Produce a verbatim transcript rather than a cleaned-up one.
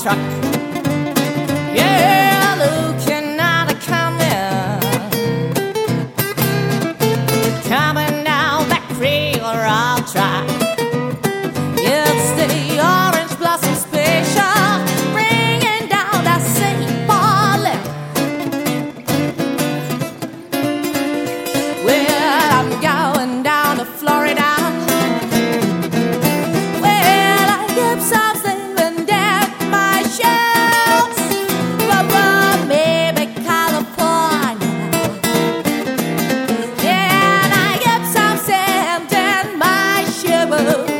truck. Yeah, looking at a coming, coming down that railroad track. It's the orange blossom special, bringing down that Saint Paul. Well, I'm going down to Florida. Well, I get some living down my shelves. But well, maybe California. Yeah, and I get some sand in my shoes.